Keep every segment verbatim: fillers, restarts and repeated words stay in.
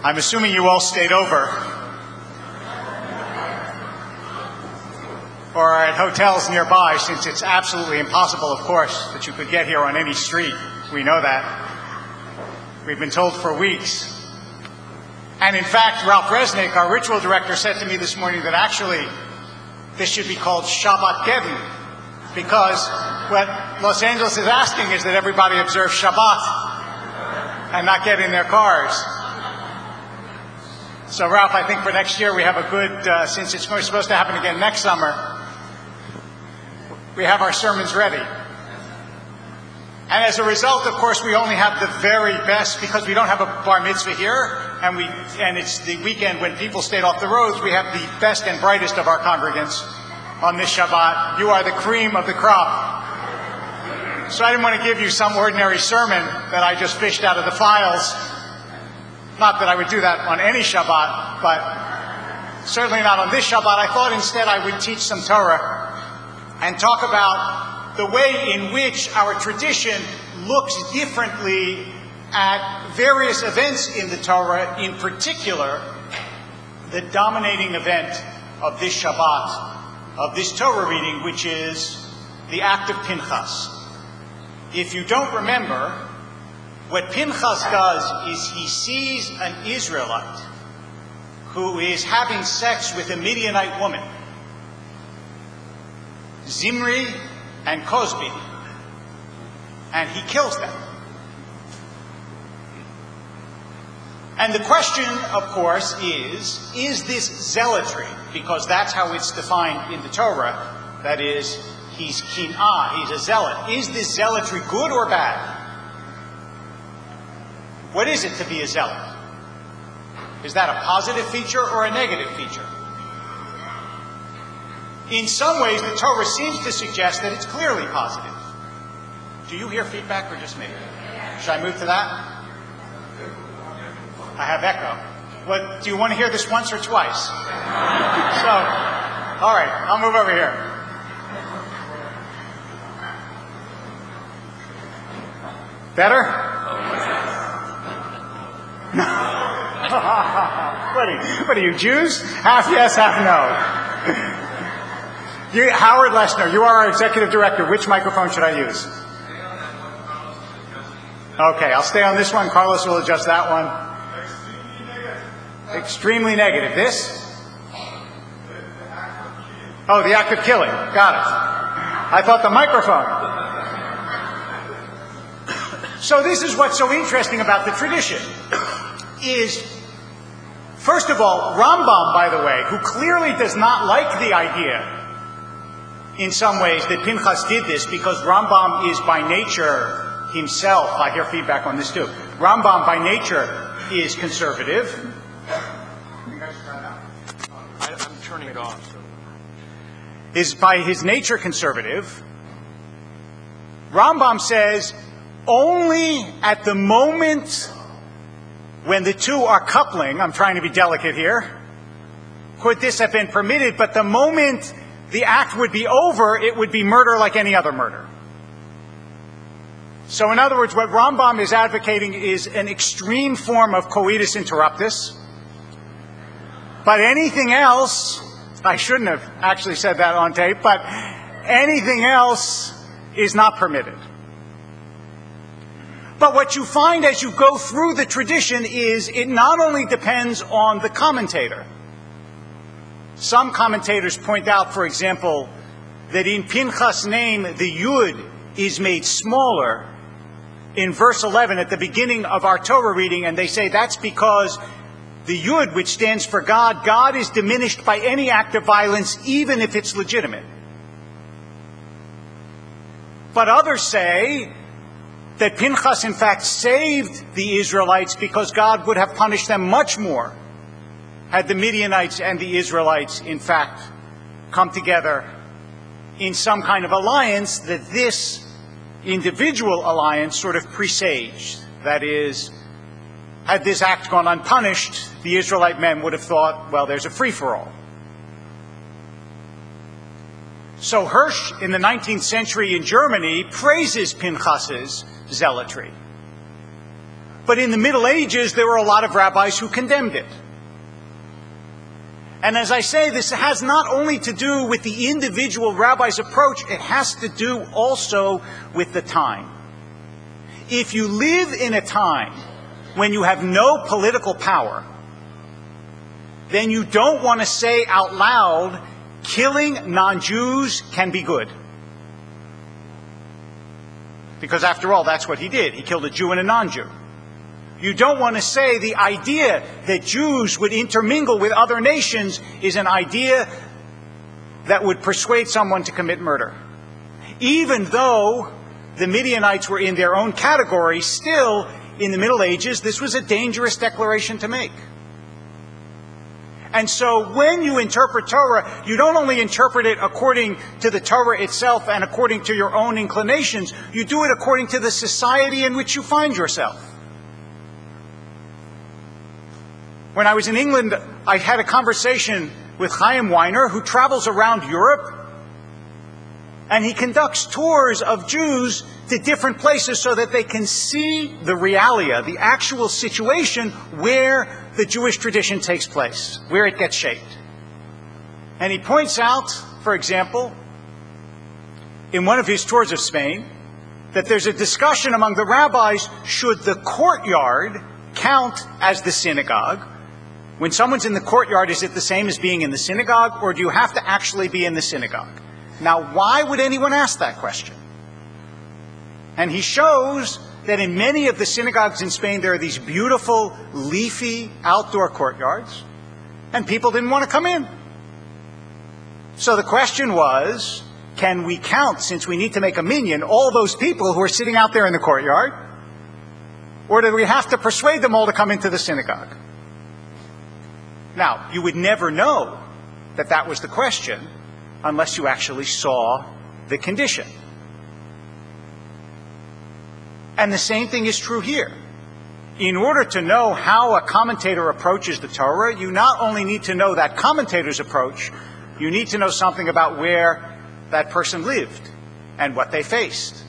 I'm assuming you all stayed over or are at hotels nearby, since it's absolutely impossible, of course, that you could get here on any street. We know that. We've been told for weeks. And in fact, Ralph Resnick, our ritual director, said to me this morning that actually this should be called Shabbat Geddon, because what Los Angeles is asking is that everybody observe Shabbat and not get in their cars. So, Ralph, I think for next year we have a good, uh, since it's supposed to happen again next summer, we have our sermons ready. And as a result, of course, we only have the very best, because we don't have a bar mitzvah here, and we and it's the weekend when people stayed off the roads. We have the best and brightest of our congregants on this Shabbat. You are the cream of the crop. So I didn't want to give you some ordinary sermon that I just fished out of the files. Not that I would do that on any Shabbat, but certainly not on this Shabbat. I thought instead I would teach some Torah and talk about the way in which our tradition looks differently at various events in the Torah, in particular, the dominating event of this Shabbat, of this Torah reading, which is the act of Pinchas. If you don't remember, what Pinchas does is he sees an Israelite who is having sex with a Midianite woman, Zimri and Cosbi, and he kills them. And the question, of course, is, is this zealotry? Because that's how it's defined in the Torah. That is, he's kin'ah, he's a zealot. Is this zealotry good or bad? What is it to be a zealot? Is that a positive feature or a negative feature? In some ways, the Torah seems to suggest that it's clearly positive. Do you hear feedback or just me? Should I move to that? I have echo. What, do you want to hear this once or twice? So, all right, I'll move over here. Better? what, are you, what are you, Jews? Half yes, half no. You, Howard Leshner, you are our executive director. Which microphone should I use? Okay, I'll stay on this one. Carlos will adjust that one. Extremely negative. This? Oh, the act of killing. Got it. I thought the microphone. So this is what's so interesting about the tradition. Is, first of all, Rambam, by the way, who clearly does not like the idea in some ways that Pinchas did this, because Rambam is by nature himself, I hear feedback on this too, Rambam by nature is conservative. I'm turning it off. Is by his nature conservative. Rambam says only at the moment when the two are coupling, I'm trying to be delicate here, could this have been permitted, but the moment the act would be over, it would be murder like any other murder. So in other words, what Rambam is advocating is an extreme form of coitus interruptus. But anything else, I shouldn't have actually said that on tape, but anything else is not permitted. But what you find as you go through the tradition is it not only depends on the commentator. Some commentators point out, for example, that in Pinchas' name, the Yud is made smaller in verse eleven at the beginning of our Torah reading, and they say that's because the Yud, which stands for God, God is diminished by any act of violence, even if it's legitimate. But others say that Pinchas, in fact, saved the Israelites because God would have punished them much more had the Midianites and the Israelites, in fact, come together in some kind of alliance that this individual alliance sort of presaged. That is, had this act gone unpunished, the Israelite men would have thought, well, there's a free-for-all. So Hirsch, in the nineteenth century in Germany, praises Pinchas's zealotry. But in the Middle Ages, there were a lot of rabbis who condemned it. And as I say, this has not only to do with the individual rabbi's approach, it has to do also with the time. If you live in a time when you have no political power, then you don't want to say out loud, killing non-Jews can be good. Because after all, that's what he did. He killed a Jew and a non-Jew. You don't want to say the idea that Jews would intermingle with other nations is an idea that would persuade someone to commit murder. Even though the Midianites were in their own category, still, in the Middle Ages, this was a dangerous declaration to make. And so when you interpret Torah, you don't only interpret it according to the Torah itself and according to your own inclinations, you do it according to the society in which you find yourself. When I was in England, I had a conversation with Chaim Weiner, who travels around Europe, and he conducts tours of Jews to different places so that they can see the realia, the actual situation where the Jewish tradition takes place, where it gets shaped. And he points out, for example, in one of his tours of Spain, that there's a discussion among the rabbis, should the courtyard count as the synagogue? When someone's in the courtyard, is it the same as being in the synagogue, or do you have to actually be in the synagogue? Now, why would anyone ask that question? And he shows that in many of the synagogues in Spain, there are these beautiful, leafy, outdoor courtyards, and people didn't want to come in. So the question was, can we count, since we need to make a minyan, all those people who are sitting out there in the courtyard, or do we have to persuade them all to come into the synagogue? Now, you would never know that that was the question unless you actually saw the condition. And the same thing is true here. In order to know how a commentator approaches the Torah, you not only need to know that commentator's approach, you need to know something about where that person lived and what they faced.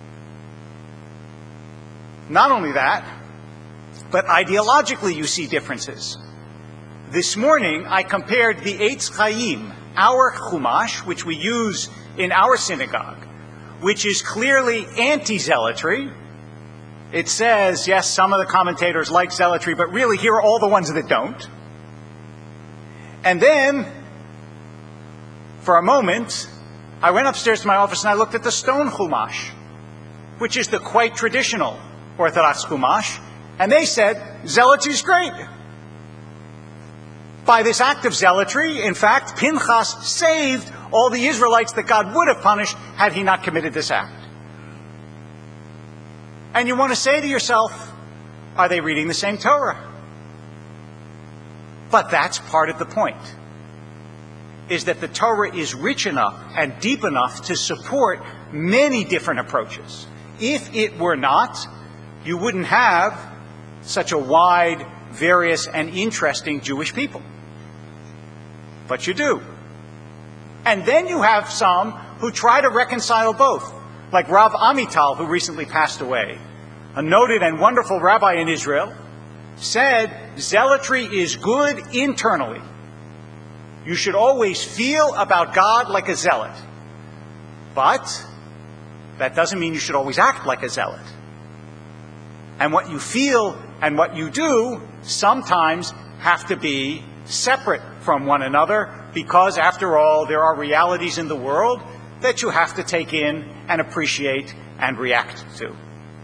Not only that, but ideologically you see differences. This morning, I compared the Eitz Chaim, our Chumash, which we use in our synagogue, which is clearly anti-zealotry. It says, yes, some of the commentators like zealotry, but really here are all the ones that don't. And then, for a moment, I went upstairs to my office and I looked at the stone Chumash, which is the quite traditional Orthodox Chumash, and they said, zealotry is great. By this act of zealotry, in fact, Pinchas saved all the Israelites that God would have punished had he not committed this act. And you want to say to yourself, are they reading the same Torah? But that's part of the point, is that the Torah is rich enough and deep enough to support many different approaches. If it were not, you wouldn't have such a wide, various, and interesting Jewish people. But you do. And then you have some who try to reconcile both, like Rav Amital, who recently passed away, a noted and wonderful rabbi in Israel, said zealotry is good internally. You should always feel about God like a zealot. But that doesn't mean you should always act like a zealot. And what you feel and what you do sometimes have to be separate from one another, because after all, there are realities in the world that you have to take in and appreciate and react to.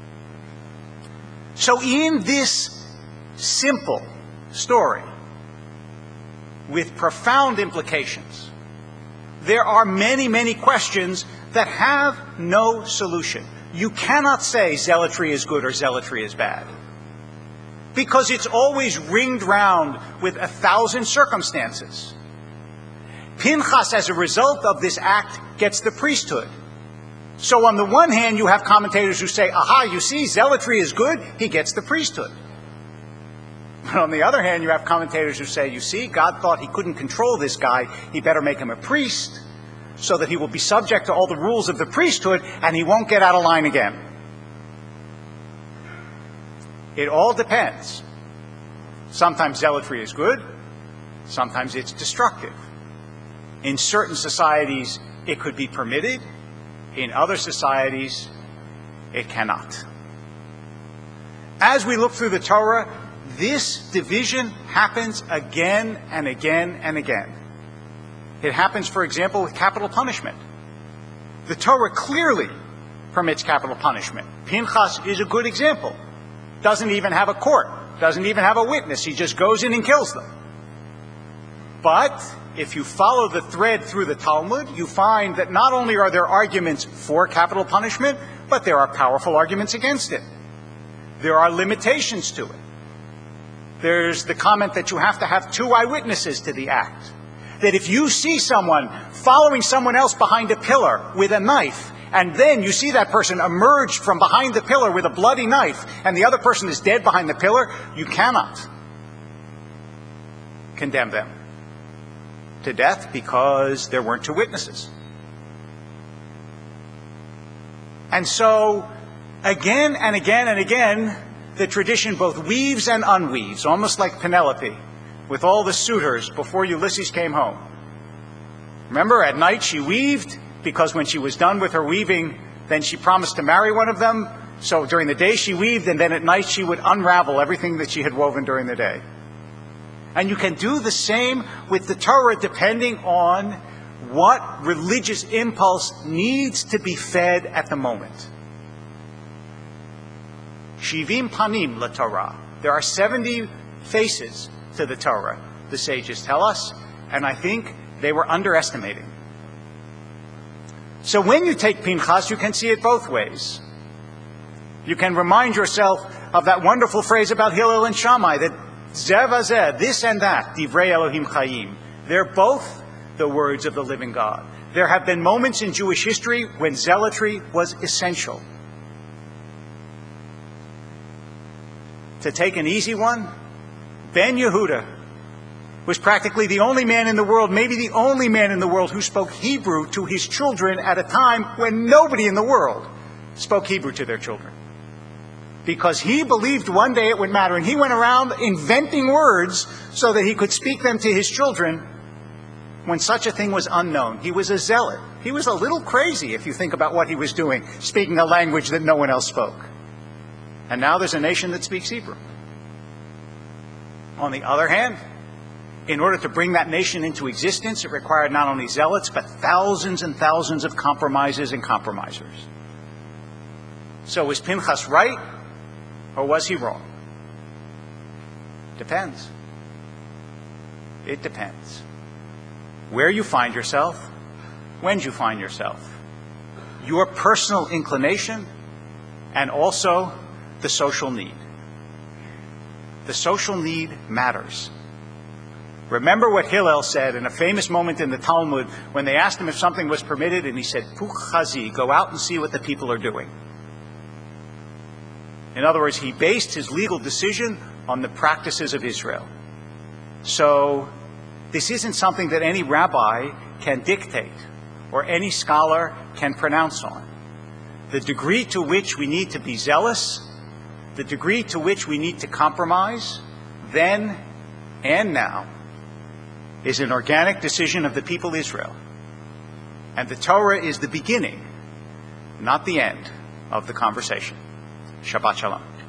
So in this simple story, with profound implications, there are many, many questions that have no solution. You cannot say zealotry is good or zealotry is bad, because it's always ringed round with a thousand circumstances. Pinchas, as a result of this act, gets the priesthood. So on the one hand, you have commentators who say, aha, you see, zealotry is good, he gets the priesthood. But on the other hand, you have commentators who say, you see, God thought he couldn't control this guy, he better make him a priest, so that he will be subject to all the rules of the priesthood, and he won't get out of line again. It all depends. Sometimes zealotry is good. Sometimes it's destructive. In certain societies, it could be permitted. In other societies, it cannot. As we look through the Torah, this division happens again and again and again. It happens, for example, with capital punishment. The Torah clearly permits capital punishment. Pinchas is a good example. Doesn't even have a court. Doesn't even have a witness. He just goes in and kills them. But if you follow the thread through the Talmud, you find that not only are there arguments for capital punishment, but there are powerful arguments against it. There are limitations to it. There's the comment that you have to have two eyewitnesses to the act. That if you see someone following someone else behind a pillar with a knife, and then you see that person emerge from behind the pillar with a bloody knife, and the other person is dead behind the pillar, you cannot condemn them to death because there weren't two witnesses. And so, again and again and again, the tradition both weaves and unweaves, almost like Penelope, with all the suitors before Ulysses came home. Remember, at night she weaved, because when she was done with her weaving, then she promised to marry one of them. So during the day she weaved, and then at night she would unravel everything that she had woven during the day. And you can do the same with the Torah, depending on what religious impulse needs to be fed at the moment. Shivim panim la Torah. There are seventy faces to the Torah, the sages tell us, and I think they were underestimating. So when you take Pinchas, you can see it both ways. You can remind yourself of that wonderful phrase about Hillel and Shammai, that zeh vazeh, this and that, divrei Elohim chayim. They're both the words of the living God. There have been moments in Jewish history when zealotry was essential. To take an easy one, Ben Yehuda was practically the only man in the world, maybe the only man in the world, who spoke Hebrew to his children at a time when nobody in the world spoke Hebrew to their children. Because he believed one day it would matter, and he went around inventing words so that he could speak them to his children when such a thing was unknown. He was a zealot. He was a little crazy if you think about what he was doing, speaking a language that no one else spoke. And now there's a nation that speaks Hebrew. On the other hand, in order to bring that nation into existence, it required not only zealots, but thousands and thousands of compromises and compromisers. So was Pinchas right, or was he wrong? Depends. It depends. Where you find yourself, when you find yourself, your personal inclination, and also the social need. The social need matters. Remember what Hillel said in a famous moment in the Talmud when they asked him if something was permitted, and he said, Puch chazi, go out and see what the people are doing. In other words, he based his legal decision on the practices of Israel. So this isn't something that any rabbi can dictate or any scholar can pronounce on. The degree to which we need to be zealous, the degree to which we need to compromise, then and now, is an organic decision of the people Israel. And the Torah is the beginning, not the end, of the conversation. Shabbat Shalom.